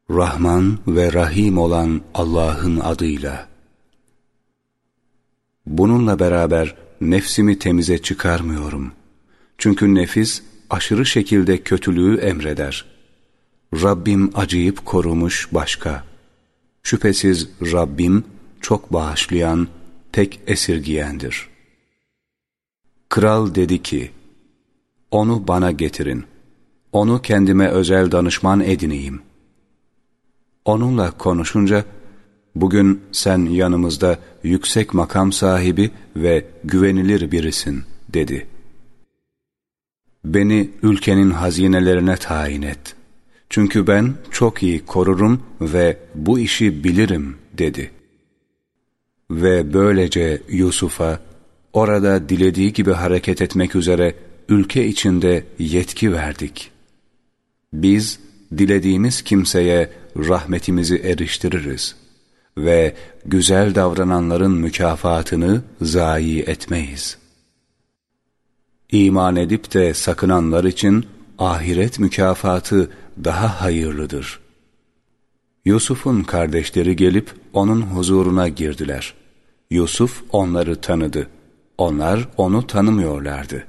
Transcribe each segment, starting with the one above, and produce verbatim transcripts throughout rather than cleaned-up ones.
Rahman ve Rahim olan Allah'ın adıyla. Bununla beraber nefsimi temize çıkarmıyorum. Çünkü nefis aşırı şekilde kötülüğü emreder. Rabbim acıyıp korumuş başka. Şüphesiz Rabbim çok bağışlayan, tek esirgiyendir. Kral dedi ki, onu bana getirin. Onu kendime özel danışman edineyim. Onunla konuşunca, bugün sen yanımızda yüksek makam sahibi ve güvenilir birisin, dedi. Beni ülkenin hazinelerine tayin et. Çünkü ben çok iyi korurum ve bu işi bilirim, dedi. Ve böylece Yusuf'a, orada dilediği gibi hareket etmek üzere ülke içinde yetki verdik. Biz, dilediğimiz kimseye rahmetimizi eriştiririz ve güzel davrananların mükafatını zayi etmeyiz. İman edip de sakınanlar için ahiret mükafatı daha hayırlıdır. Yusuf'un kardeşleri gelip onun huzuruna girdiler. Yusuf onları tanıdı. Onlar onu tanımıyorlardı.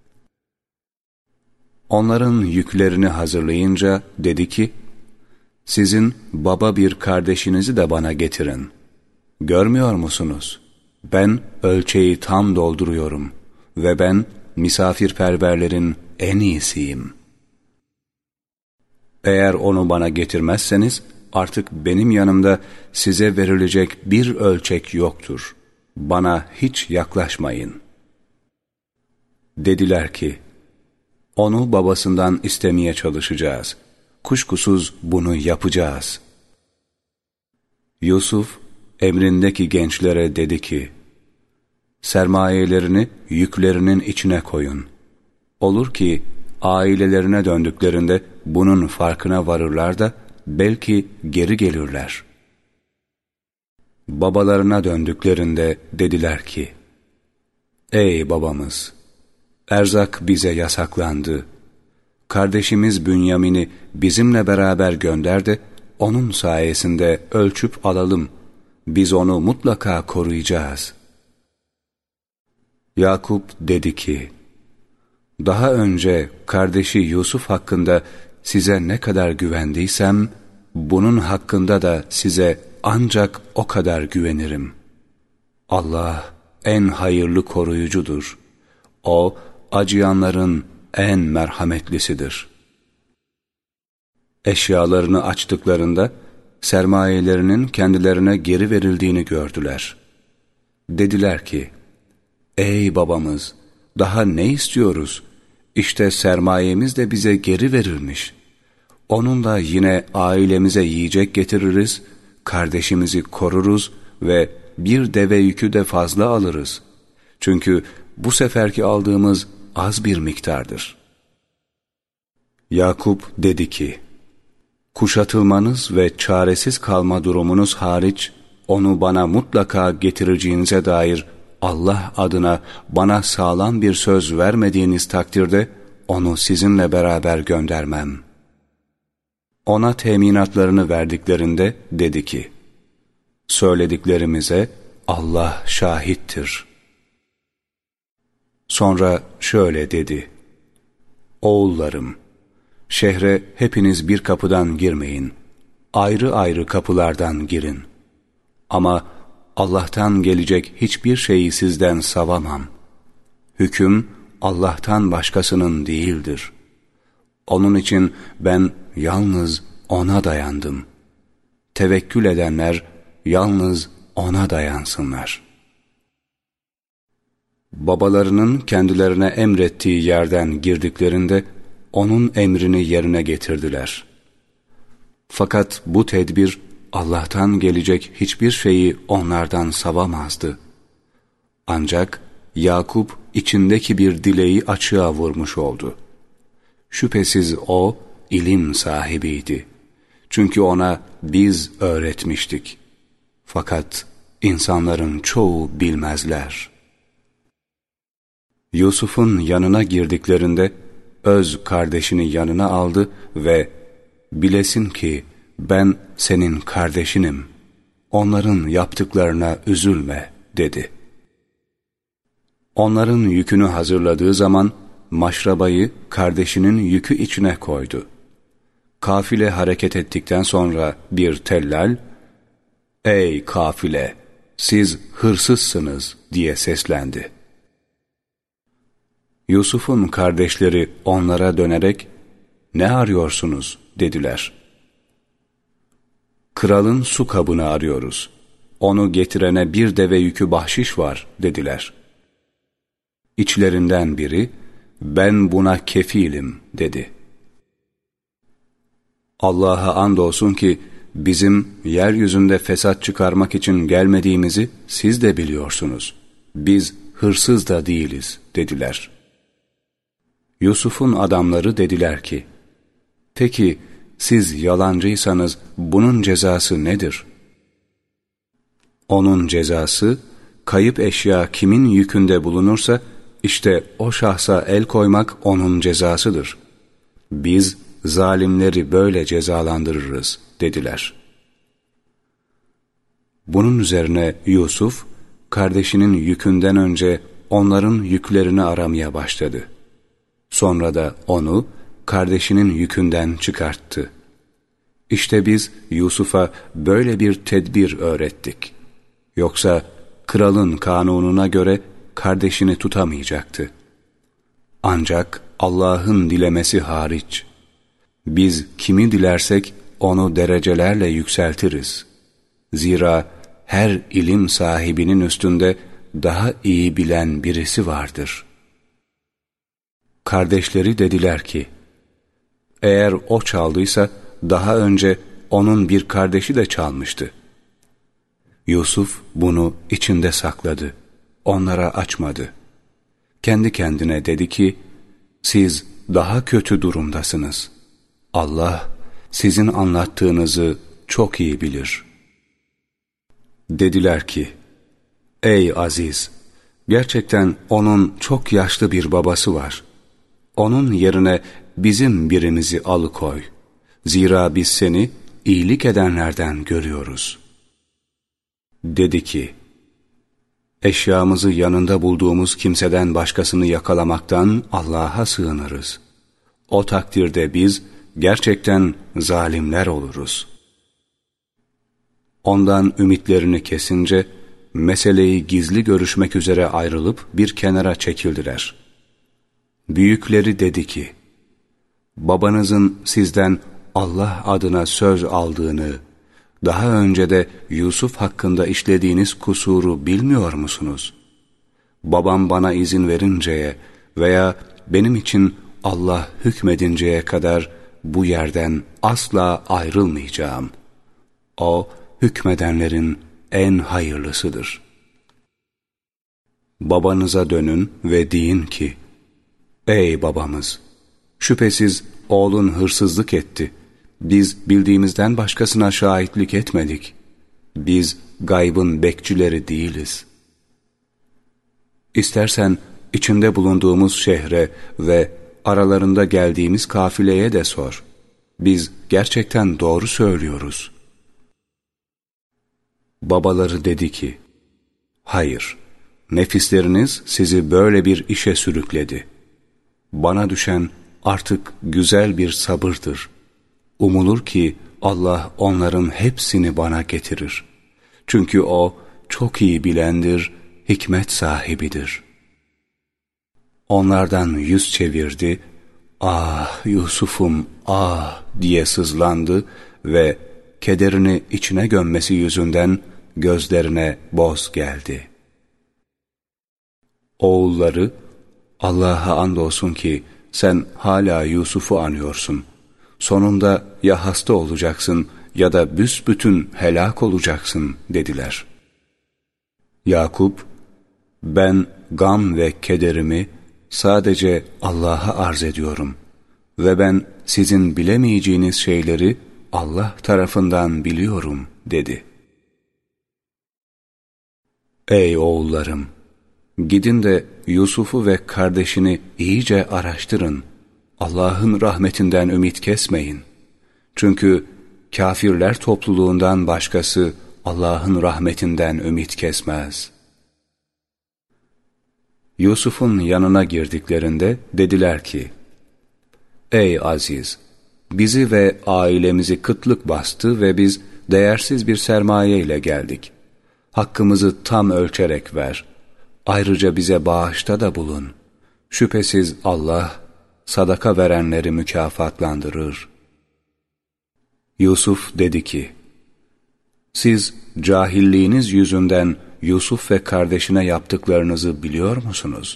Onların yüklerini hazırlayınca dedi ki, sizin baba bir kardeşinizi de bana getirin. Görmüyor musunuz? Ben ölçeği tam dolduruyorum ve ben misafirperverlerin en iyisiyim. Eğer onu bana getirmezseniz artık benim yanımda size verilecek bir ölçek yoktur. Bana hiç yaklaşmayın. Dediler ki, onu babasından istemeye çalışacağız. Kuşkusuz bunu yapacağız. Yusuf, emrindeki gençlere dedi ki, sermayelerini yüklerinin içine koyun. Olur ki ailelerine döndüklerinde bunun farkına varırlar da belki geri gelirler. Babalarına döndüklerinde dediler ki, ey babamız! Erzak bize yasaklandı. Kardeşimiz Bünyamin'i bizimle beraber gönder de onun sayesinde ölçüp alalım. Biz onu mutlaka koruyacağız. Yakup dedi ki, daha önce kardeşi Yusuf hakkında size ne kadar güvendiysem, bunun hakkında da size ancak o kadar güvenirim. Allah en hayırlı koruyucudur. O, acıyanların en merhametlisidir. Eşyalarını açtıklarında, sermayelerinin kendilerine geri verildiğini gördüler. Dediler ki, ey babamız! Daha ne istiyoruz? İşte sermayemiz de bize geri verilmiş. Onunla yine ailemize yiyecek getiririz, kardeşimizi koruruz ve bir deve yükü de fazla alırız. Çünkü bu seferki aldığımız az bir miktardır. Yakup dedi ki, kuşatılmanız ve çaresiz kalma durumunuz hariç, onu bana mutlaka getireceğinize dair Allah adına bana sağlam bir söz vermediğiniz takdirde onu sizinle beraber göndermem. Ona teminatlarını verdiklerinde dedi ki, söylediklerimize Allah şahittir. Sonra şöyle dedi, oğullarım, şehre hepiniz bir kapıdan girmeyin, ayrı ayrı kapılardan girin. Ama Allah'tan gelecek hiçbir şeyi sizden savamam. Hüküm Allah'tan başkasının değildir. Onun için ben yalnız O'na dayandım. Tevekkül edenler yalnız O'na dayansınlar. Babalarının kendilerine emrettiği yerden girdiklerinde O'nun emrini yerine getirdiler. Fakat bu tedbir Allah'tan gelecek hiçbir şeyi onlardan savamazdı. Ancak Yakup içindeki bir dileği açığa vurmuş oldu. Şüphesiz o ilim sahibiydi. Çünkü ona biz öğretmiştik. Fakat insanların çoğu bilmezler. Yusuf'un yanına girdiklerinde öz kardeşini yanına aldı ve bilesin ki ben senin kardeşinim, onların yaptıklarına üzülme dedi. Onların yükünü hazırladığı zaman maşrabayı kardeşinin yükü içine koydu. Kafile hareket ettikten sonra bir tellal, ''Ey kafile, siz hırsızsınız!'' diye seslendi. Yusuf'un kardeşleri onlara dönerek, ''Ne arıyorsunuz?'' dediler. ''Kralın su kabını arıyoruz. Onu getirene bir deve yükü bahşiş var.'' dediler. İçlerinden biri, ''Ben buna kefilim.'' dedi. Allah'a andolsun ki bizim yeryüzünde fesat çıkarmak için gelmediğimizi siz de biliyorsunuz. Biz hırsız da değiliz dediler. Yusuf'un adamları dediler ki, peki siz yalancıysanız bunun cezası nedir? Onun cezası, kayıp eşya kimin yükünde bulunursa işte o şahsa el koymak onun cezasıdır. Biz zalimleri böyle cezalandırırız dediler. Bunun üzerine Yusuf, kardeşinin yükünden önce onların yüklerini aramaya başladı. Sonra da onu kardeşinin yükünden çıkarttı. İşte biz Yusuf'a böyle bir tedbir öğrettik. Yoksa kralın kanununa göre kardeşini tutamayacaktı. Ancak Allah'ın dilemesi hariç, biz kimi dilersek onu derecelerle yükseltiriz. Zira her ilim sahibinin üstünde daha iyi bilen birisi vardır. Kardeşleri dediler ki, eğer o çaldıysa daha önce onun bir kardeşi de çalmıştı. Yusuf bunu içinde sakladı, onlara açmadı. Kendi kendine dedi ki, siz daha kötü durumdasınız. Allah sizin anlattığınızı çok iyi bilir. Dediler ki, ey Aziz, gerçekten onun çok yaşlı bir babası var. Onun yerine bizim birimizi alıkoy. Zira biz seni iyilik edenlerden görüyoruz. Dedi ki, eşyamızı yanında bulduğumuz kimseden başkasını yakalamaktan Allah'a sığınırız. O takdirde biz gerçekten zalimler oluruz. Ondan ümitlerini kesince meseleyi gizli görüşmek üzere ayrılıp bir kenara çekildiler. Büyükleri dedi ki, babanızın sizden Allah adına söz aldığını, daha önce de Yusuf hakkında işlediğiniz kusuru bilmiyor musunuz? Babam bana izin verinceye veya benim için Allah hükmedinceye kadar bu yerden asla ayrılmayacağım. O, hükmedenlerin en hayırlısıdır. Babanıza dönün ve deyin ki, ey babamız! Şüphesiz oğlun hırsızlık etti. Biz bildiğimizden başkasına şahitlik etmedik. Biz gaybın bekçileri değiliz. İstersen içinde bulunduğumuz şehre ve aralarında geldiğimiz kafileye de sor. Biz gerçekten doğru söylüyoruz. Babaları dedi ki, hayır, nefisleriniz sizi böyle bir işe sürükledi. Bana düşen artık güzel bir sabırdır. Umulur ki Allah onların hepsini bana getirir. Çünkü O çok iyi bilendir, hikmet sahibidir. Onlardan yüz çevirdi, ah Yusuf'um ah diye sızlandı ve kederini içine gömmesi yüzünden gözlerine boz geldi. Oğulları, Allah'a andolsun ki sen hala Yusuf'u anıyorsun. Sonunda ya hasta olacaksın ya da büsbütün helak olacaksın dediler. Yakup, ben gam ve kederimi sadece Allah'a arz ediyorum ve ben sizin bilemeyeceğiniz şeyleri Allah tarafından biliyorum dedi. Ey oğullarım! Gidin de Yusuf'u ve kardeşini iyice araştırın. Allah'ın rahmetinden ümit kesmeyin. Çünkü kafirler topluluğundan başkası Allah'ın rahmetinden ümit kesmez. Yusuf'un yanına girdiklerinde dediler ki, Ey Aziz! Bizi ve ailemizi kıtlık bastı ve biz değersiz bir sermaye ile geldik. Hakkımızı tam ölçerek ver. Ayrıca bize bağışta da bulun. Şüphesiz Allah, sadaka verenleri mükafatlandırır. Yusuf dedi ki, Siz cahilliğiniz yüzünden Yusuf ve kardeşine yaptıklarınızı biliyor musunuz?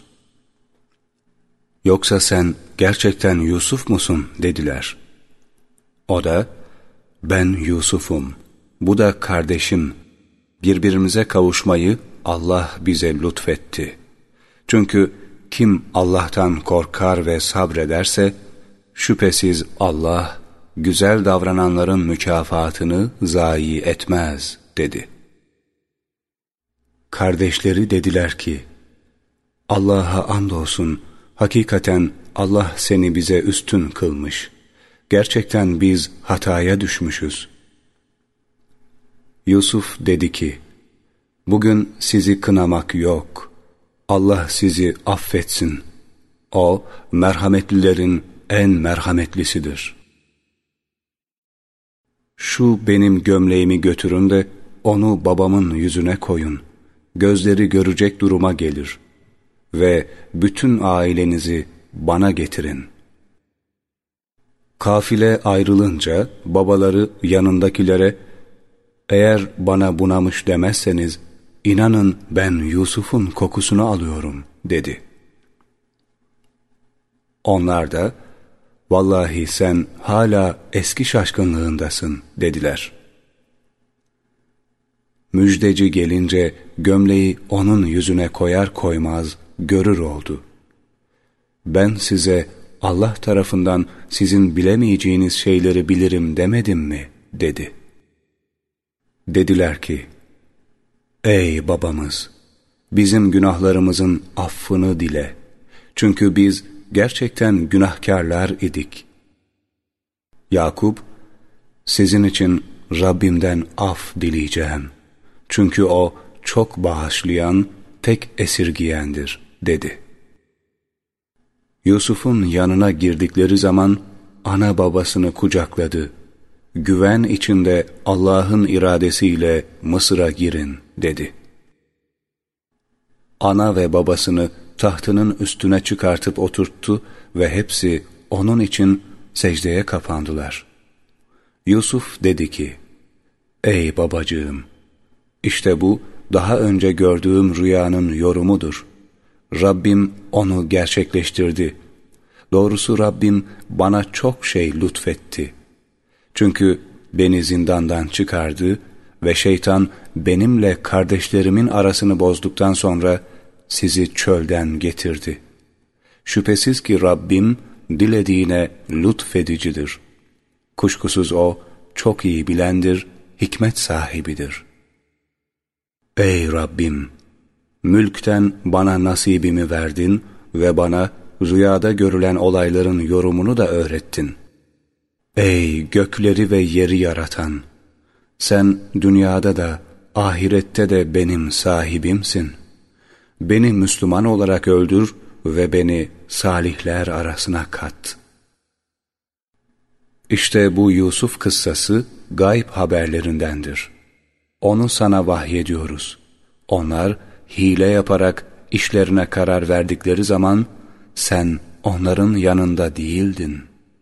Yoksa sen gerçekten Yusuf musun? Dediler. O da, ben Yusuf'um, bu da kardeşim. Birbirimize kavuşmayı Allah bize lütfetti. Çünkü kim Allah'tan korkar ve sabrederse, şüphesiz Allah, güzel davrananların mükafatını zayi etmez, dedi. Kardeşleri dediler ki, Allah'a andolsun, hakikaten Allah seni bize üstün kılmış. Gerçekten biz hataya düşmüşüz. Yusuf dedi ki, bugün sizi kınamak yok. Allah sizi affetsin. O, merhametlilerin en merhametlisidir. Şu benim gömleğimi götürün de onu babamın yüzüne koyun. Gözleri görecek duruma gelir. Ve bütün ailenizi bana getirin. Kafile ayrılınca babaları yanındakilere, eğer bana bunamış demezseniz, inanın ben Yusuf'un kokusunu alıyorum, dedi. Onlar da, vallahi sen hala eski şaşkınlığındasın, dediler. Müjdeci gelince gömleği onun yüzüne koyar koymaz görür oldu. Ben size Allah tarafından sizin bilemeyeceğiniz şeyleri bilirim demedim mi? Dedi. Dediler ki, Ey babamız! Bizim günahlarımızın affını dile. Çünkü biz gerçekten günahkarlar idik. Yakup, sizin için Rabbimden af dileyeceğim. Çünkü O çok bağışlayan, tek esirgiyendir, dedi. Yusuf'un yanına girdikleri zaman ana babasını kucakladı. Güven içinde Allah'ın iradesiyle Mısır'a girin, dedi. Ana ve babasını tahtının üstüne çıkartıp oturttu ve hepsi onun için secdeye kapandılar. Yusuf dedi ki, Ey babacığım! İşte bu daha önce gördüğüm rüyanın yorumudur. Rabbim onu gerçekleştirdi. Doğrusu Rabbim bana çok şey lütfetti. Çünkü beni zindandan çıkardı ve şeytan benimle kardeşlerimin arasını bozduktan sonra sizi çölden getirdi. Şüphesiz ki Rabbim dilediğine lütfedicidir. Kuşkusuz O çok iyi bilendir, hikmet sahibidir. Ey Rabbim! Mülkten bana nasibimi verdin ve bana rüyada görülen olayların yorumunu da öğrettin. Ey gökleri ve yeri yaratan! Sen dünyada da ahirette de benim sahibimsin. Beni Müslüman olarak öldür ve beni salihler arasına kat. İşte bu Yusuf kıssası gayb haberlerindendir. Onu sana vahyediyoruz. Onlar hile yaparak işlerine karar verdikleri zaman sen onların yanında değildin.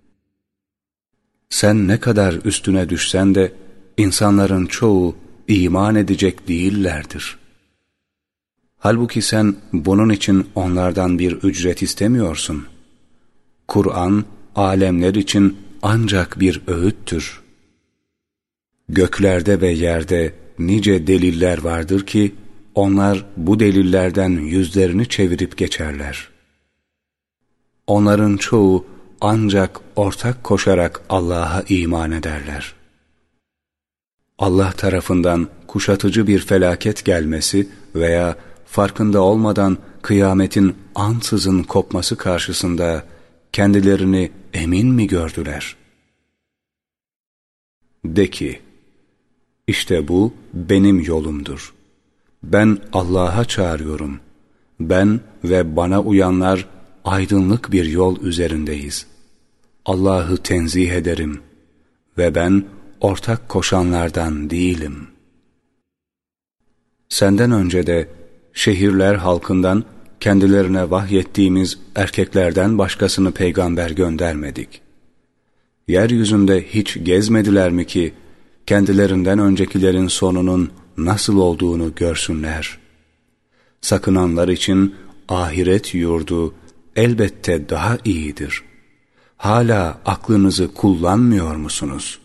Sen ne kadar üstüne düşsen de insanların çoğu iman edecek değillerdir. Halbuki sen bunun için onlardan bir ücret istemiyorsun. Kur'an, alemler için ancak bir öğüttür. Göklerde ve yerde nice deliller vardır ki, onlar bu delillerden yüzlerini çevirip geçerler. Onların çoğu ancak ortak koşarak Allah'a iman ederler. Allah tarafından kuşatıcı bir felaket gelmesi veya farkında olmadan kıyametin ansızın kopması karşısında kendilerini emin mi gördüler? De ki, işte bu benim yolumdur. Ben Allah'a çağırıyorum. Ben ve bana uyanlar aydınlık bir yol üzerindeyiz. Allah'ı tenzih ederim ve ben ortak koşanlardan değilim. Senden önce de şehirler halkından kendilerine vahyettiğimiz erkeklerden başkasını peygamber göndermedik. Yeryüzünde hiç gezmediler mi ki kendilerinden öncekilerin sonunun nasıl olduğunu görsünler? Sakınanlar için ahiret yurdu elbette daha iyidir. Hala aklınızı kullanmıyor musunuz?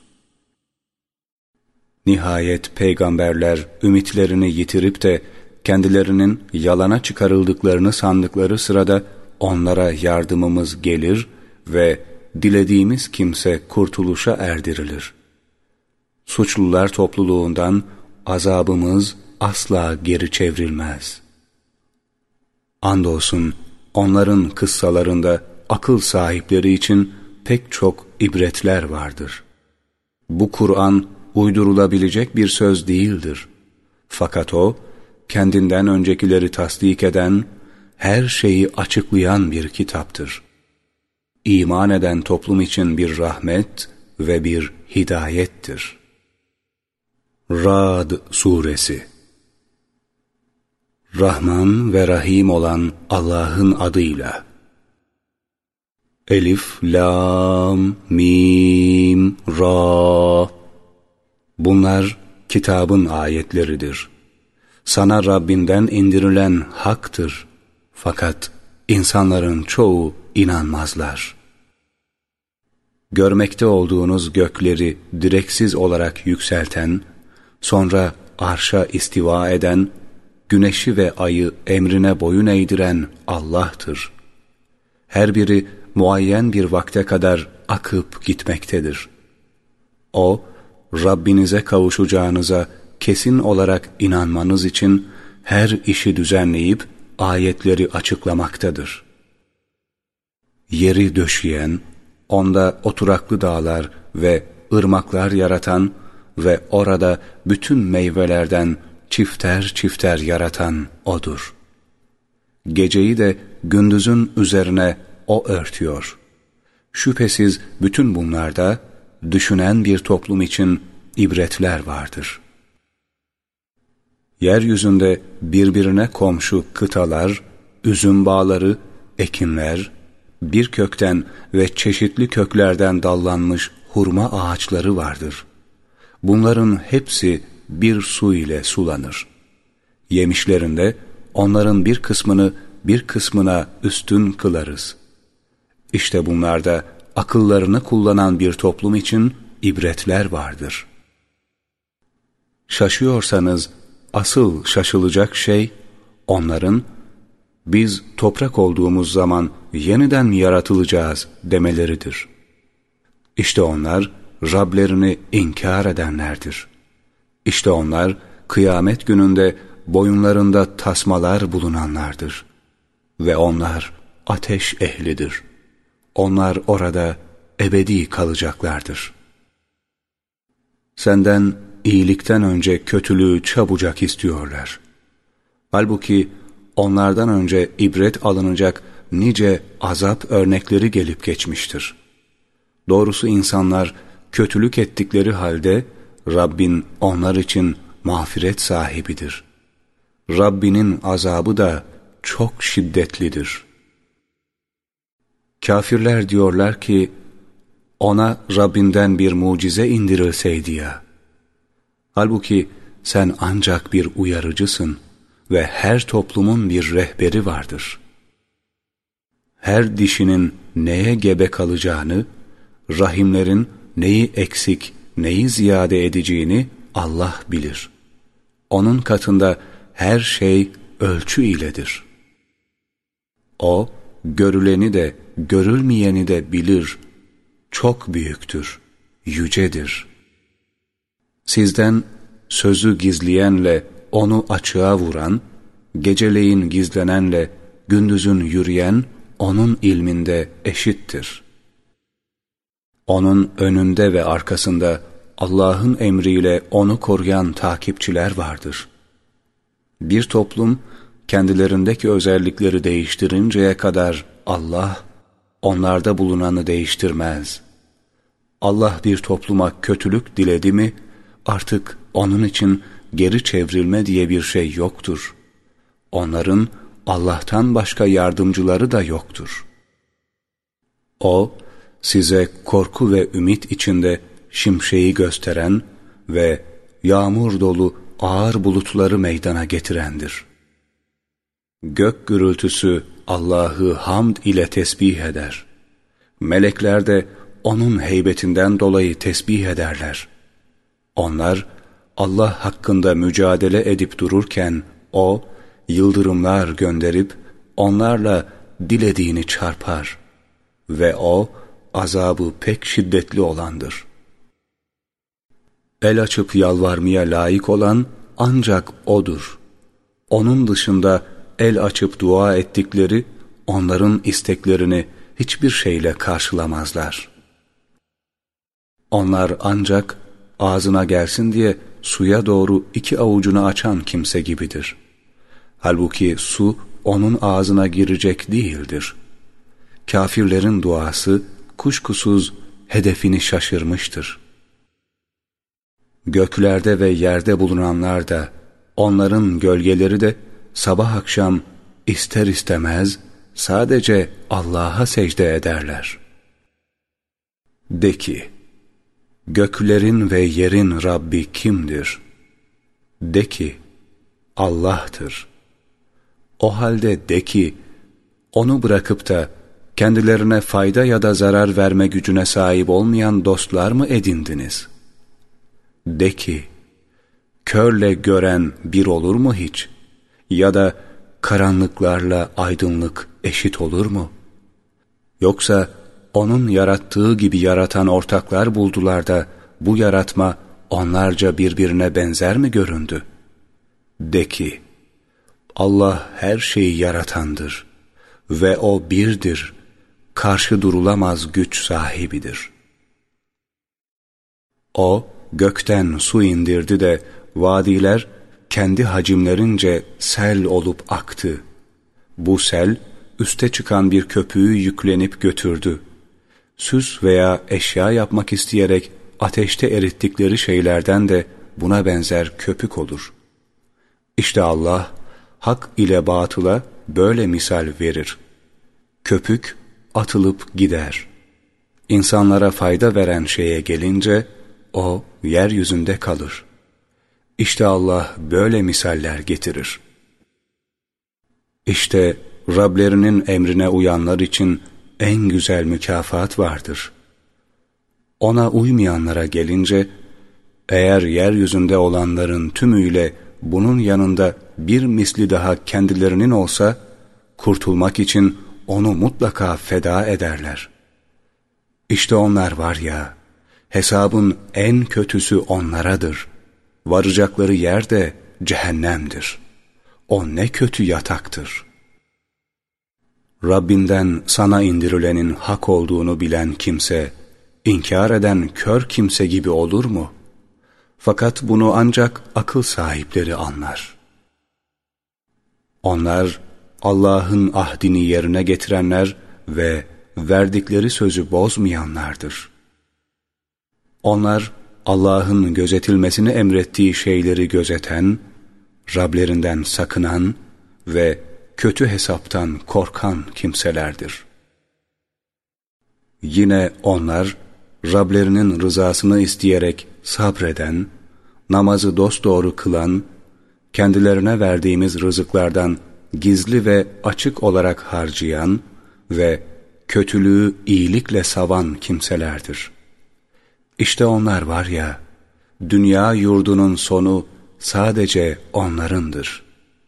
Nihayet peygamberler ümitlerini yitirip de kendilerinin yalana çıkarıldıklarını sandıkları sırada onlara yardımımız gelir ve dilediğimiz kimse kurtuluşa erdirilir. Suçlular topluluğundan azabımız asla geri çevrilmez. Andolsun onların kıssalarında akıl sahipleri için pek çok ibretler vardır. Bu Kur'an uydurulabilecek bir söz değildir. Fakat o, kendinden öncekileri tasdik eden, her şeyi açıklayan bir kitaptır. İman eden toplum için bir rahmet ve bir hidayettir. Ra'd Suresi. Rahman ve Rahim olan Allah'ın adıyla. Elif, Lam, Mim, Ra. Bunlar kitabın ayetleridir. Sana Rabbinden indirilen haktır. Fakat insanların çoğu inanmazlar. Görmekte olduğunuz gökleri direksiz olarak yükselten, sonra arşa istiva eden, güneşi ve ayı emrine boyun eğdiren Allah'tır. Her biri muayyen bir vakte kadar akıp gitmektedir. O, Rabbinize kavuşacağınıza kesin olarak inanmanız için her işi düzenleyip ayetleri açıklamaktadır. Yeri döşeyen, onda oturaklı dağlar ve ırmaklar yaratan ve orada bütün meyvelerden çifter çifter yaratan O'dur. Geceyi de gündüzün üzerine O örtüyor. Şüphesiz bütün bunlarda düşünen bir toplum için ibretler vardır. Yeryüzünde birbirine komşu kıtalar, üzüm bağları, ekinler, bir kökten ve çeşitli köklerden dallanmış hurma ağaçları vardır. Bunların hepsi bir su ile sulanır. Yemişlerinde onların bir kısmını bir kısmına üstün kılarız. İşte bunlarda akıllarını kullanan bir toplum için ibretler vardır. Şaşıyorsanız asıl şaşılacak şey onların biz toprak olduğumuz zaman yeniden yaratılacağız demeleridir. İşte onlar Rablerini inkar edenlerdir. İşte onlar kıyamet gününde boyunlarında tasmalar bulunanlardır. Ve onlar ateş ehlidir. Onlar orada ebedi kalacaklardır. Senden iyilikten önce kötülüğü çabucak istiyorlar. Halbuki onlardan önce ibret alınacak nice azap örnekleri gelip geçmiştir. Doğrusu insanlar kötülük ettikleri halde Rabbin onlar için mağfiret sahibidir. Rabbinin azabı da çok şiddetlidir. Kafirler diyorlar ki, ona Rabbinden bir mucize indirilseydi ya. Halbuki sen ancak bir uyarıcısın ve her toplumun bir rehberi vardır. Her dişinin neye gebe kalacağını, rahimlerin neyi eksik, neyi ziyade edeceğini Allah bilir. Onun katında her şey ölçü iledir. O, görüleni de, görülmeyeni de bilir. Çok büyüktür, yücedir. Sizden sözü gizleyenle onu açığa vuran, geceleyin gizlenenle gündüzün yürüyen onun ilminde eşittir. Onun önünde ve arkasında Allah'ın emriyle onu koruyan takipçiler vardır. Bir toplum kendilerindeki özellikleri değiştirinceye kadar Allah onlarda bulunanı değiştirmez. Allah bir topluma kötülük diledi mi artık onun için geri çevrilme diye bir şey yoktur. Onların Allah'tan başka yardımcıları da yoktur. O, size korku ve ümit içinde şimşeği gösteren ve yağmur dolu ağır bulutları meydana getirendir. Gök gürültüsü Allah'ı hamd ile tesbih eder. Melekler de onun heybetinden dolayı tesbih ederler. Onlar Allah hakkında mücadele edip dururken O, yıldırımlar gönderip onlarla dilediğini çarpar ve O, azabı pek şiddetli olandır. El açıp yalvarmaya layık olan ancak O'dur. Onun dışında el açıp dua ettikleri onların isteklerini hiçbir şeyle karşılamazlar. Onlar ancak ağzına gelsin diye suya doğru iki avucunu açan kimse gibidir. Halbuki su onun ağzına girecek değildir. Kafirlerin duası kuşkusuz hedefini şaşırmıştır. Göklerde ve yerde bulunanlar da, onların gölgeleri de sabah akşam ister istemez sadece Allah'a secde ederler. De ki, göklerin ve yerin Rabbi kimdir? De ki, Allah'tır. O halde de ki, onu bırakıp da kendilerine fayda ya da zarar verme gücüne sahip olmayan dostlar mı edindiniz? De ki, körle gören bir olur mu hiç? Ya da karanlıklarla aydınlık eşit olur mu? Yoksa onun yarattığı gibi yaratan ortaklar buldular da bu yaratma onlarca birbirine benzer mi göründü? De ki, Allah her şeyi yaratandır ve O birdir, karşı durulamaz güç sahibidir. O, gökten su indirdi de vadiler kendi hacimlerince sel olup aktı. Bu sel, üste çıkan bir köpüğü yüklenip götürdü. Süs veya eşya yapmak isteyerek ateşte erittikleri şeylerden de buna benzer köpük olur. İşte Allah, hak ile batıla böyle misal verir. Köpük atılıp gider. İnsanlara fayda veren şeye gelince, o yeryüzünde kalır. İşte Allah böyle misaller getirir. İşte Rablerinin emrine uyanlar için en güzel mükafat vardır. Ona uymayanlara gelince, eğer yeryüzünde olanların tümüyle bunun yanında bir misli daha kendilerinin olsa, kurtulmak için onu mutlaka feda ederler. İşte onlar var ya, hesabın en kötüsü onlaradır. Varacakları yer de cehennemdir. O ne kötü yataktır. Rabbinden sana indirilenin hak olduğunu bilen kimse, inkar eden kör kimse gibi olur mu? Fakat bunu ancak akıl sahipleri anlar. Onlar, Allah'ın ahdini yerine getirenler ve verdikleri sözü bozmayanlardır. Onlar, Allah'ın gözetilmesini emrettiği şeyleri gözeten, Rablerinden sakınan ve kötü hesaptan korkan kimselerdir. Yine onlar, Rablerinin rızasını isteyerek sabreden, namazı dosdoğru kılan, kendilerine verdiğimiz rızıklardan gizli ve açık olarak harcayan ve kötülüğü iyilikle savan kimselerdir. İşte onlar var ya, dünya yurdunun sonu sadece onlarındır.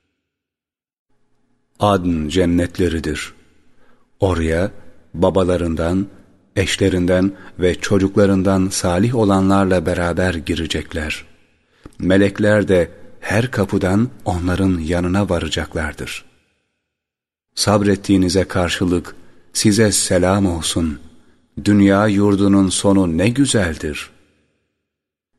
Adn cennetleridir. Oraya babalarından, eşlerinden ve çocuklarından salih olanlarla beraber girecekler. Melekler de her kapıdan onların yanına varacaklardır. Sabrettiğinize karşılık size selam olsun. Dünya yurdunun sonu ne güzeldir.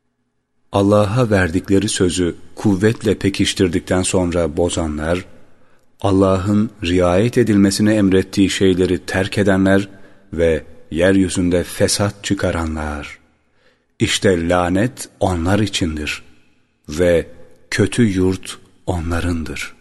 Allah'a verdikleri sözü kuvvetle pekiştirdikten sonra bozanlar, Allah'ın riayet edilmesine emrettiği şeyleri terk edenler ve yeryüzünde fesat çıkaranlar. İşte lanet onlar içindir ve kötü yurt onlarındır.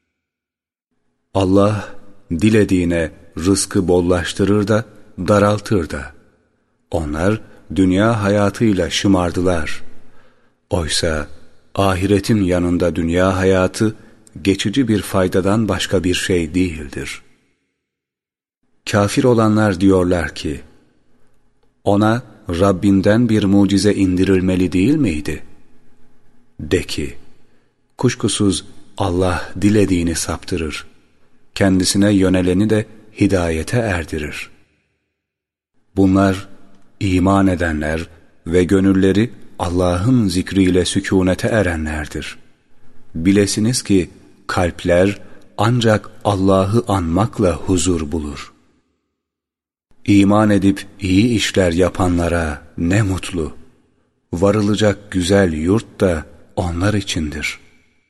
Allah dilediğine rızkı bollaştırır da daraltır da. Onlar dünya hayatıyla şımardılar. Oysa ahiretin yanında dünya hayatı geçici bir faydadan başka bir şey değildir. Kafir olanlar diyorlar ki, ona Rabbinden bir mucize indirilmeli değil miydi? De ki, kuşkusuz Allah dilediğini saptırır, kendisine yöneleni de hidayete erdirir. Bunlar iman edenler ve gönülleri Allah'ın zikriyle sükûnete erenlerdir. Bilesiniz ki kalpler ancak Allah'ı anmakla huzur bulur. İman edip iyi işler yapanlara ne mutlu. Varılacak güzel yurt da onlar içindir.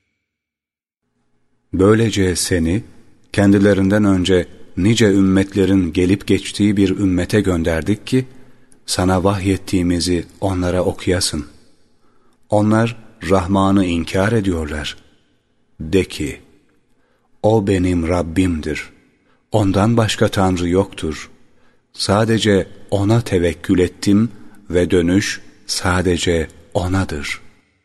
Böylece seni kendilerinden önce nice ümmetlerin gelip geçtiği bir ümmete gönderdik ki sana vahyettiğimizi onlara okuyasın. Onlar Rahman'ı inkar ediyorlar. De ki, o benim Rabbimdir. Ondan başka Tanrı yoktur. Sadece O'na tevekkül ettim ve dönüş sadece O'nadır.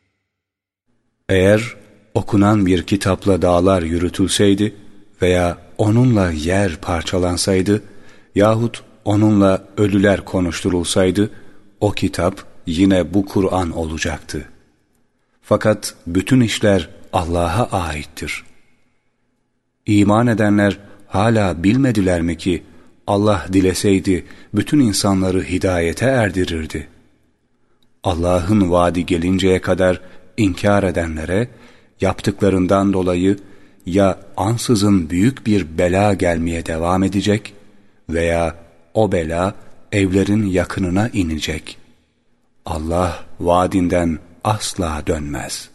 Eğer okunan bir kitapla dağlar yürütülseydi veya onunla yer parçalansaydı yahut onunla ölüler konuşturulsaydı, o kitap yine bu Kur'an olacaktı. Fakat bütün işler Allah'a aittir. İman edenler hala bilmediler mi ki Allah dileseydi bütün insanları hidayete erdirirdi. Allah'ın vaadi gelinceye kadar inkar edenlere yaptıklarından dolayı ya ansızın büyük bir bela gelmeye devam edecek veya o bela evlerin yakınına inecek. Allah vaadinden asla dönmez.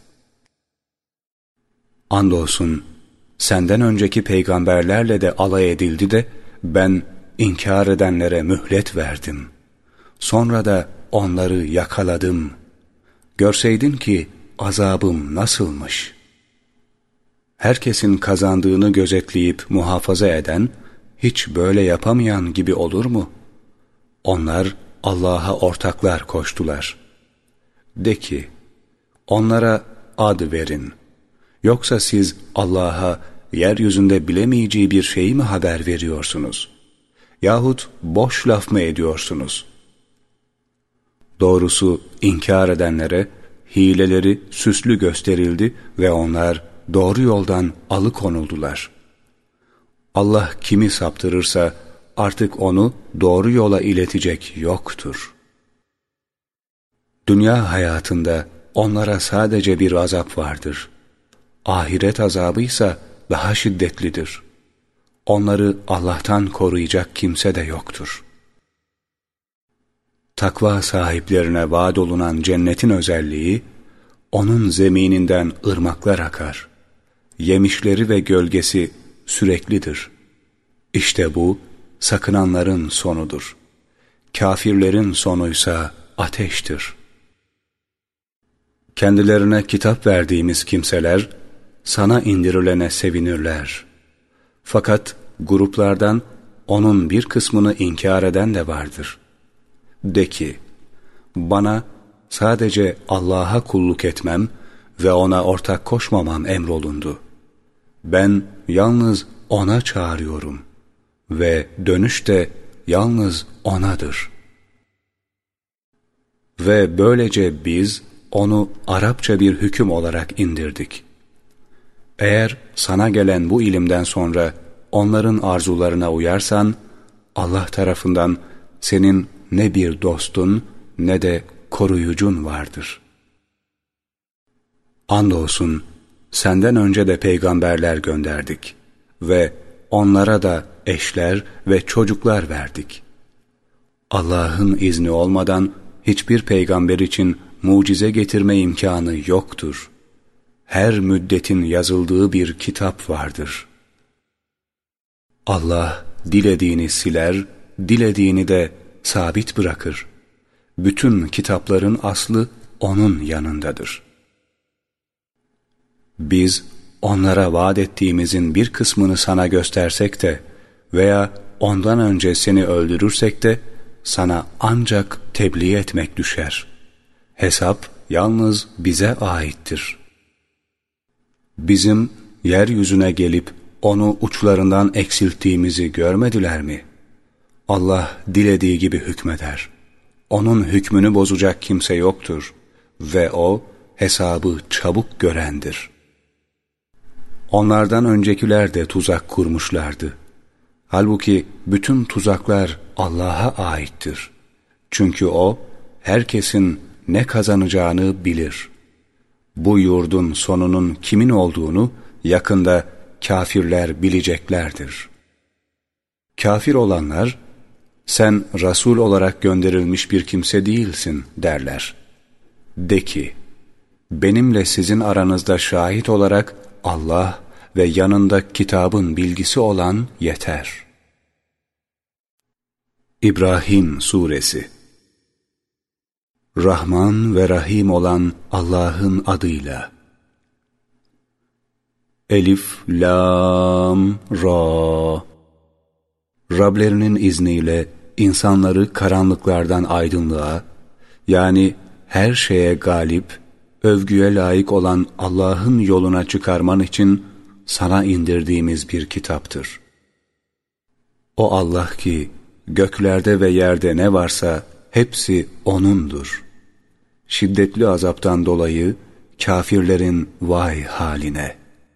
Andolsun senden önceki peygamberlerle de alay edildi de ben inkar edenlere mühlet verdim. Sonra da onları yakaladım. Görseydin ki azabım nasılmış. Herkesin kazandığını gözetleyip muhafaza eden, hiç böyle yapamayan gibi olur mu? Onlar Allah'a ortaklar koştular. De ki, onlara ad verin. Yoksa siz Allah'a yeryüzünde bilemeyeceği bir şeyi mi haber veriyorsunuz? Yahut boş laf mı ediyorsunuz? Doğrusu inkar edenlere hileleri süslü gösterildi ve onlar doğru yoldan alıkonuldular. Allah kimi saptırırsa artık onu doğru yola iletecek yoktur. Dünya hayatında onlara sadece bir azap vardır. Ahiret azabıysa daha şiddetlidir. Onları Allah'tan koruyacak kimse de yoktur. Takva sahiplerine vaat olunan cennetin özelliği, onun zemininden ırmaklar akar. Yemişleri ve gölgesi süreklidir. İşte bu, sakınanların sonudur. Kafirlerin sonuysa ateştir. Kendilerine kitap verdiğimiz kimseler, sana indirilene sevinirler. Fakat gruplardan onun bir kısmını inkar eden de vardır. De ki, bana sadece Allah'a kulluk etmem ve ona ortak koşmamam emrolundu. Ben yalnız O'na çağırıyorum ve dönüş de yalnız O'nadır. Ve böylece biz onu Arapça bir hüküm olarak indirdik. Eğer sana gelen bu ilimden sonra onların arzularına uyarsan, Allah tarafından senin ne bir dostun ne de koruyucun vardır. Andolsun senden önce de peygamberler gönderdik ve onlara da eşler ve çocuklar verdik. Allah'ın izni olmadan hiçbir peygamber için mucize getirme imkanı yoktur. Her müddetin yazıldığı bir kitap vardır. Allah dilediğini siler, dilediğini de sabit bırakır. Bütün kitapların aslı onun yanındadır. Biz onlara vaat ettiğimizin bir kısmını sana göstersek de veya ondan önce seni öldürürsek de sana ancak tebliğ etmek düşer. Hesap yalnız bize aittir. Bizim yeryüzüne gelip onu uçlarından eksilttiğimizi görmediler mi? Allah dilediği gibi hükmeder. Onun hükmünü bozacak kimse yoktur ve O hesabı çabuk görendir. Onlardan öncekiler de tuzak kurmuşlardı. Halbuki bütün tuzaklar Allah'a aittir. Çünkü O herkesin ne kazanacağını bilir. Bu yurdun sonunun kimin olduğunu yakında kafirler bileceklerdir. Kafir olanlar, sen Resul olarak gönderilmiş bir kimse değilsin derler. De ki, benimle sizin aranızda şahit olarak Allah ve yanında kitabın bilgisi olan yeter. İbrahim Suresi. Rahman ve Rahim olan Allah'ın adıyla. Elif, Lam, Ra. Rablerinin izniyle insanları karanlıklardan aydınlığa, yani her şeye galip, övgüye layık olan Allah'ın yoluna çıkarman için sana indirdiğimiz bir kitaptır. O Allah ki, göklerde ve yerde ne varsa hepsi O'nundur. Şiddetli azaptan dolayı kafirlerin vay haline.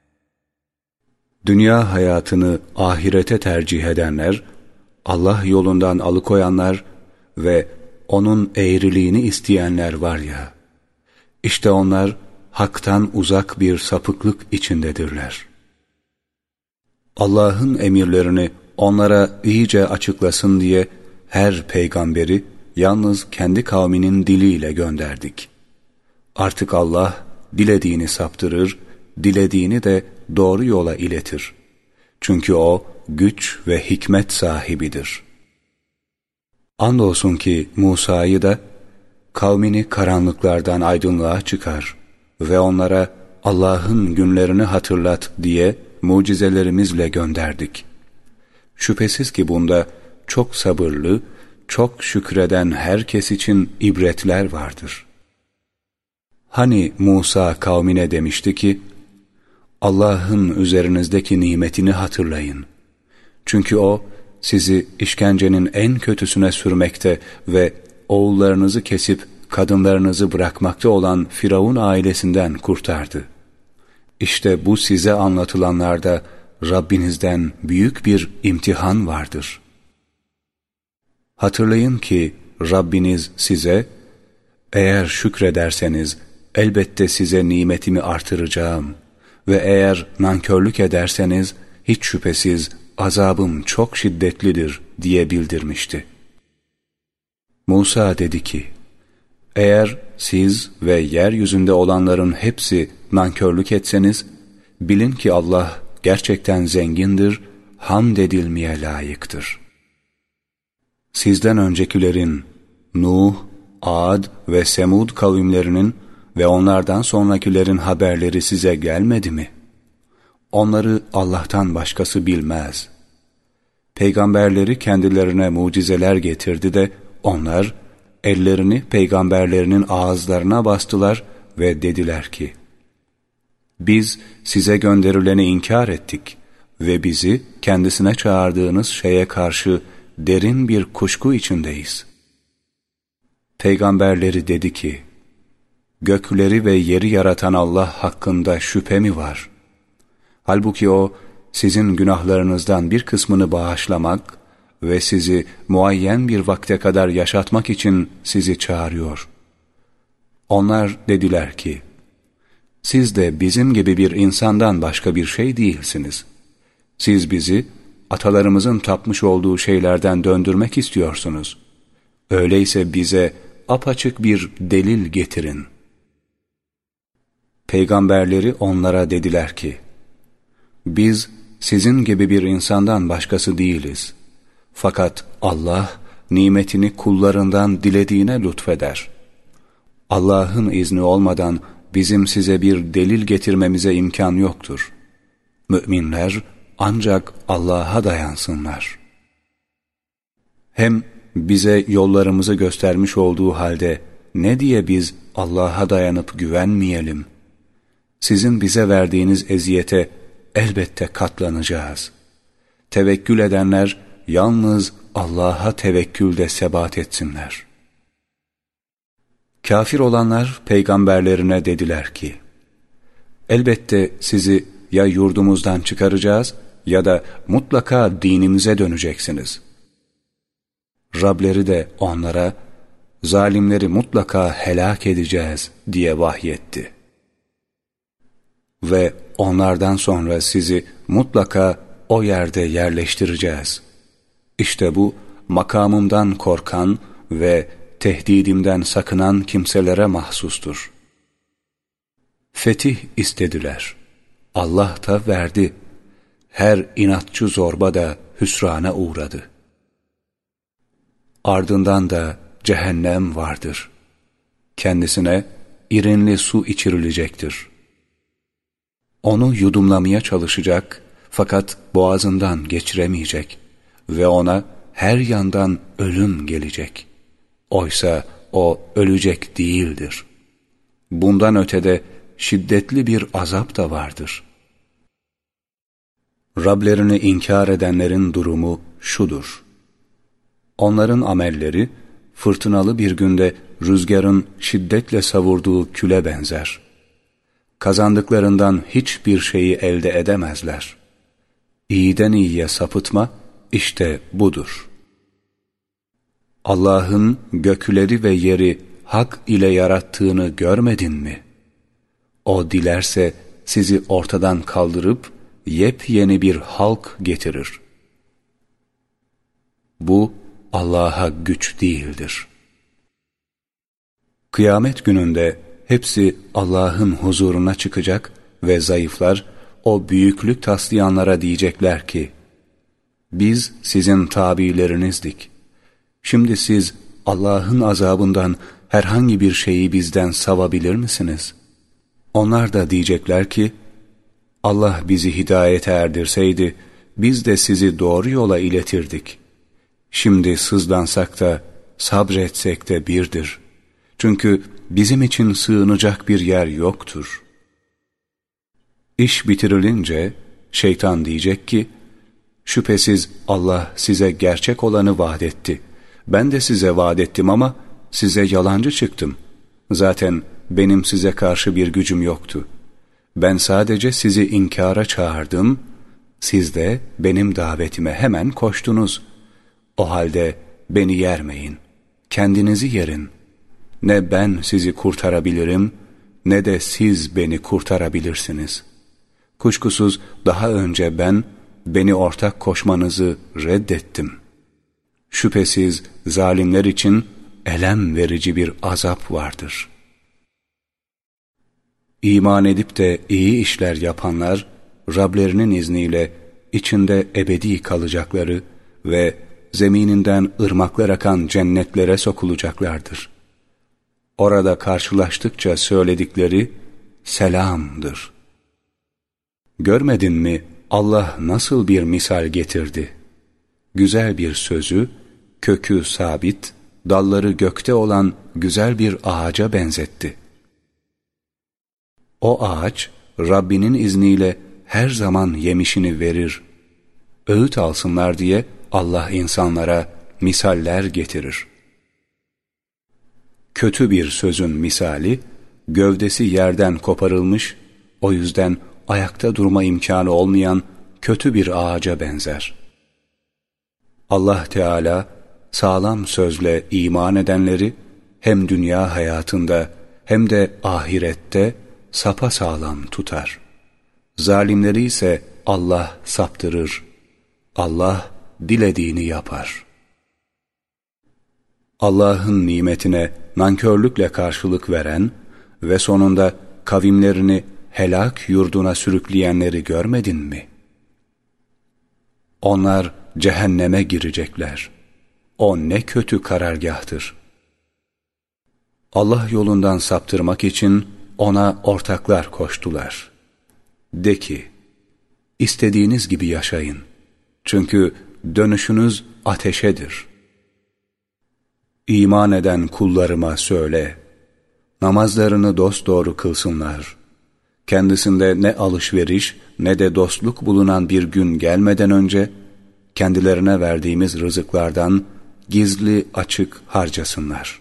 Dünya hayatını ahirete tercih edenler, Allah yolundan alıkoyanlar ve O'nun eğriliğini isteyenler var ya, işte onlar haktan uzak bir sapıklık içindedirler. Allah'ın emirlerini onlara iyice açıklasın diye her peygamberi yalnız kendi kavminin diliyle gönderdik. Artık Allah dilediğini saptırır, dilediğini de doğru yola iletir. Çünkü O güç ve hikmet sahibidir. Andolsun ki Musa'yı da kavmini karanlıklardan aydınlığa çıkar ve onlara Allah'ın günlerini hatırlat diye mucizelerimizle gönderdik. Şüphesiz ki bunda çok sabırlı, çok şükreden herkes için ibretler vardır. Hani Musa kavmine demişti ki, Allah'ın üzerinizdeki nimetini hatırlayın. Çünkü O sizi işkencenin en kötüsüne sürmekte ve oğullarınızı kesip kadınlarınızı bırakmakta olan Firavun ailesinden kurtardı. İşte bu size anlatılanlarda Rabbinizden büyük bir imtihan vardır. Hatırlayın ki Rabbiniz size, eğer şükrederseniz elbette size nimetimi artıracağım ve eğer nankörlük ederseniz hiç şüphesiz azabım çok şiddetlidir diye bildirmişti. Musa dedi ki, eğer siz ve yeryüzünde olanların hepsi nankörlük etseniz, bilin ki Allah gerçekten zengindir, hamd edilmeye layıktır. Sizden öncekilerin, Nuh, Ad ve Semud kavimlerinin ve onlardan sonrakilerin haberleri size gelmedi mi? Onları Allah'tan başkası bilmez. Peygamberleri kendilerine mucizeler getirdi de onlar ellerini peygamberlerinin ağızlarına bastılar ve dediler ki, biz size gönderileni inkar ettik ve bizi kendisine çağırdığınız şeye karşı derin bir kuşku içindeyiz. Peygamberleri dedi ki, gökleri ve yeri yaratan Allah hakkında şüphe mi var? Halbuki O, sizin günahlarınızdan bir kısmını bağışlamak ve sizi muayyen bir vakte kadar yaşatmak için sizi çağırıyor. Onlar dediler ki, siz de bizim gibi bir insandan başka bir şey değilsiniz. Siz bizi atalarımızın tapmış olduğu şeylerden döndürmek istiyorsunuz. Öyleyse bize apaçık bir delil getirin. Peygamberleri onlara dediler ki, biz sizin gibi bir insandan başkası değiliz. Fakat Allah nimetini kullarından dilediğine lütfeder. Allah'ın izni olmadan bizim size bir delil getirmemize imkan yoktur. Müminler ancak Allah'a dayansınlar. Hem bize yollarımızı göstermiş olduğu halde ne diye biz Allah'a dayanıp güvenmeyelim? Sizin bize verdiğiniz eziyete elbette katlanacağız. Tevekkül edenler yalnız Allah'a tevekkülde sebat etsinler. Kafir olanlar peygamberlerine dediler ki, elbette sizi ya yurdumuzdan çıkaracağız ya da mutlaka dinimize döneceksiniz. Rableri de onlara, zalimleri mutlaka helak edeceğiz diye vahyetti. Ve onlardan sonra sizi mutlaka o yerde yerleştireceğiz. İşte bu makamımdan korkan ve tehdidimden sakınan kimselere mahsustur. Fetih istediler. Allah da verdi. Her inatçı zorba da hüsrana uğradı. Ardından da cehennem vardır. Kendisine irinli su içirilecektir. Onu yudumlamaya çalışacak fakat boğazından geçiremeyecek ve ona her yandan ölüm gelecek. Oysa o ölecek değildir. Bundan ötede şiddetli bir azap da vardır. Rablerini inkar edenlerin durumu şudur. Onların amelleri fırtınalı bir günde rüzgarın şiddetle savurduğu küle benzer. Kazandıklarından hiçbir şeyi elde edemezler. İyiden iyiye sapıtma işte budur. Allah'ın gökleri ve yeri hak ile yarattığını görmedin mi? O dilerse sizi ortadan kaldırıp yepyeni bir halk getirir. Bu Allah'a güç değildir. Kıyamet gününde hepsi Allah'ın huzuruna çıkacak ve zayıflar o büyüklük taslayanlara diyecekler ki, biz sizin tabiilerinizdik. Şimdi siz Allah'ın azabından herhangi bir şeyi bizden savabilir misiniz? Onlar da diyecekler ki, Allah bizi hidayete erdirseydi, biz de sizi doğru yola iletirdik. Şimdi sızlansak da, sabretsek de birdir. Çünkü bizim için sığınacak bir yer yoktur. İş bitirilince, şeytan diyecek ki, şüphesiz Allah size gerçek olanı vaat etti. Ben de size vaat ettim ama size yalancı çıktım. Zaten benim size karşı bir gücüm yoktu. Ben sadece sizi inkara çağırdım, siz de benim davetime hemen koştunuz. O halde beni yermeyin, kendinizi yerin. Ne ben sizi kurtarabilirim, ne de siz beni kurtarabilirsiniz. Kuşkusuz daha önce ben, beni ortak koşmanızı reddettim. Şüphesiz zalimler için elem verici bir azap vardır. İman edip de iyi işler yapanlar, Rablerinin izniyle içinde ebedi kalacakları ve zemininden ırmaklar akan cennetlere sokulacaklardır. Orada karşılaştıkça söyledikleri selamdır. Görmedin mi Allah nasıl bir misal getirdi? Güzel bir sözü, kökü sabit, dalları gökte olan güzel bir ağaca benzetti. O ağaç, Rabbinin izniyle her zaman yemişini verir. Öğüt alsınlar diye Allah insanlara misaller getirir. Kötü bir sözün misali, gövdesi yerden koparılmış, o yüzden ayakta durma imkanı olmayan kötü bir ağaca benzer. Allah Teala, sağlam sözle iman edenleri, hem dünya hayatında hem de ahirette sapasağlam tutar. Zalimleri ise Allah saptırır. Allah dilediğini yapar. Allah'ın nimetine nankörlükle karşılık veren ve sonunda kavimlerini helak yurduna sürükleyenleri görmedin mi? Onlar cehenneme girecekler. O ne kötü karargahtır. Allah yolundan saptırmak için ona ortaklar koştular. De ki, istediğiniz gibi yaşayın. Çünkü dönüşünüz ateşedir. İman eden kullarıma söyle, namazlarını dosdoğru kılsınlar. Kendisinde ne alışveriş ne de dostluk bulunan bir gün gelmeden önce, kendilerine verdiğimiz rızıklardan gizli açık harcasınlar.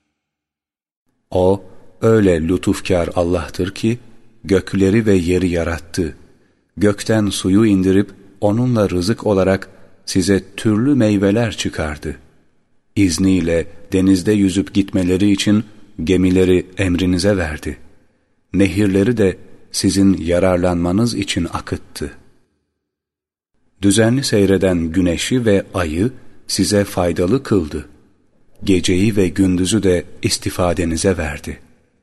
O, öyle lütufkar Allah'tır ki, gökleri ve yeri yarattı. Gökten suyu indirip, onunla rızık olarak size türlü meyveler çıkardı. İzniyle denizde yüzüp gitmeleri için gemileri emrinize verdi. Nehirleri de sizin yararlanmanız için akıttı. Düzenli seyreden güneşi ve ayı size faydalı kıldı. Geceyi ve gündüzü de istifadenize verdi.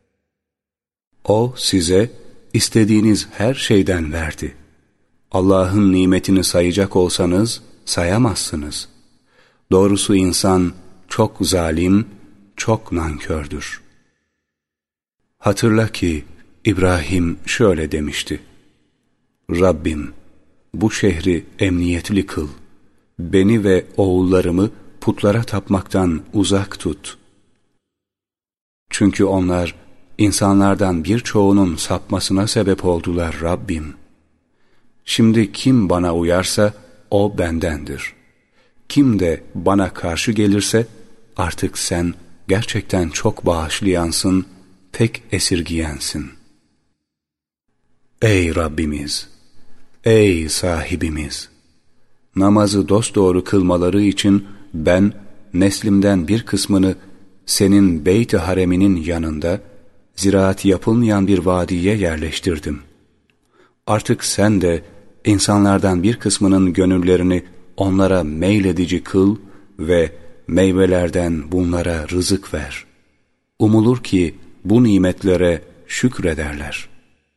O size istediğiniz her şeyden verdi. Allah'ın nimetini sayacak olsanız sayamazsınız. Doğrusu insan çok zalim, çok nankördür. Hatırla ki İbrahim şöyle demişti: Rabbim, bu şehri emniyetli kıl. Beni ve oğullarımı putlara tapmaktan uzak tut. Çünkü onlar insanlardan birçoğunun sapmasına sebep oldular Rabbim. Şimdi kim bana uyarsa o bendendir. Kim de bana karşı gelirse artık sen gerçekten çok bağışlayansın, pek esirgiyensin. Ey Rabbimiz! Ey sahibimiz! Namazı dosdoğru kılmaları için ben neslimden bir kısmını senin Beyt-i Hareminin yanında ziraat yapılmayan bir vadiye yerleştirdim. Artık sen de insanlardan bir kısmının gönüllerini onlara meyledici kıl ve meyvelerden bunlara rızık ver. Umulur ki bu nimetlere şükrederler.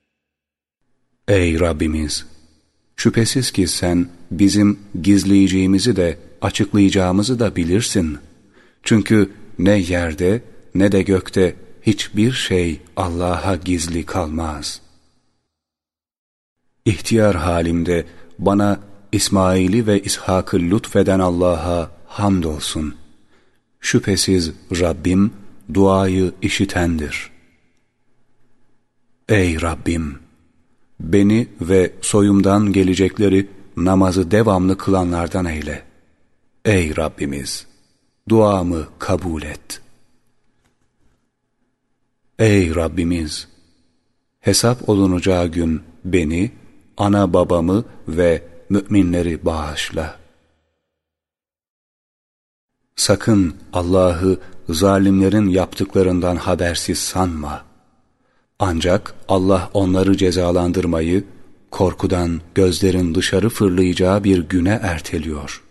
Ey Rabbimiz! Şüphesiz ki sen bizim gizleyeceğimizi de açıklayacağımızı da bilirsin. Çünkü ne yerde ne de gökte hiçbir şey Allah'a gizli kalmaz. İhtiyar halimde bana İsmail'i ve İshak'ı lütfeden Allah'a hamdolsun. Şüphesiz Rabbim duayı işitendir. Ey Rabbim! Beni ve soyumdan gelecekleri namazı devamlı kılanlardan eyle. Ey Rabbimiz! Duamı kabul et. Ey Rabbimiz! Hesap olunacağı gün beni, ana babamı ve müminleri bağışla. Sakın Allah'ı zalimlerin yaptıklarından habersiz sanma. Ancak Allah onları cezalandırmayı korkudan gözlerin dışarı fırlayacağı bir güne erteliyor.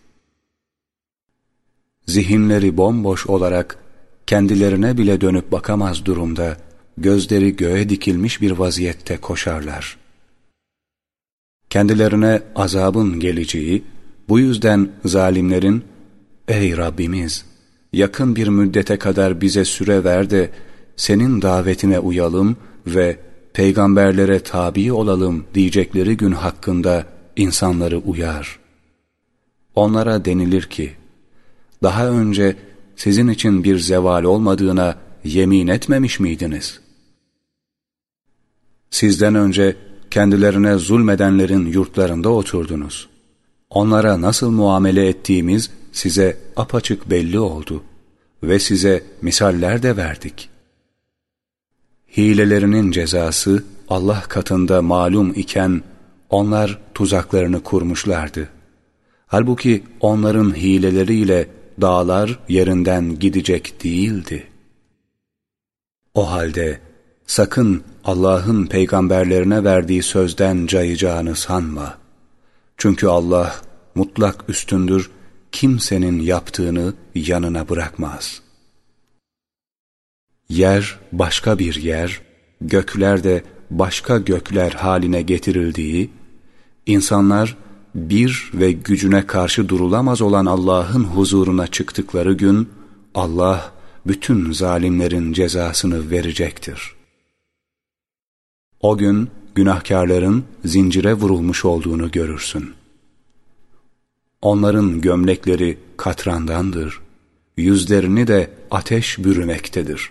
Zihinleri bomboş olarak kendilerine bile dönüp bakamaz durumda gözleri göğe dikilmiş bir vaziyette koşarlar. Kendilerine azabın geleceği, bu yüzden zalimlerin, ''Ey Rabbimiz, yakın bir müddete kadar bize süre ver de senin davetine uyalım ve peygamberlere tabi olalım.'' diyecekleri gün hakkında insanları uyar. Onlara denilir ki, daha önce sizin için bir zeval olmadığına yemin etmemiş miydiniz? Sizden önce kendilerine zulmedenlerin yurtlarında oturdunuz. Onlara nasıl muamele ettiğimiz size apaçık belli oldu ve size misaller de verdik. Hilelerinin cezası Allah katında malum iken onlar tuzaklarını kurmuşlardı. Halbuki onların hileleriyle dağlar yerinden gidecek değildi. O halde sakın Allah'ın peygamberlerine verdiği sözden cayacağını sanma. Çünkü Allah mutlak üstündür, kimsenin yaptığını yanına bırakmaz. yer başka bir yer, gökler de başka gökler haline getirildiği, insanlar bir ve gücüne karşı durulamaz olan Allah'ın huzuruna çıktıkları gün, Allah bütün zalimlerin cezasını verecektir. O gün günahkarların zincire vurulmuş olduğunu görürsün. Onların gömlekleri katrandandır, yüzlerini de ateş bürümektedir.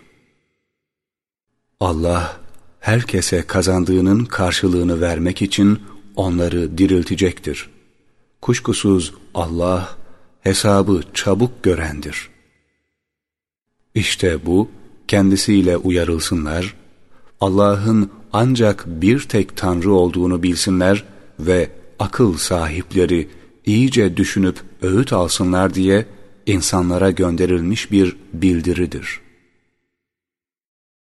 Allah, herkese kazandığının karşılığını vermek için onları diriltecektir. Kuşkusuz Allah, hesabı çabuk görendir. İşte bu, kendisiyle uyarılsınlar, Allah'ın ancak bir tek Tanrı olduğunu bilsinler ve akıl sahipleri iyice düşünüp öğüt alsınlar diye insanlara gönderilmiş bir bildiridir.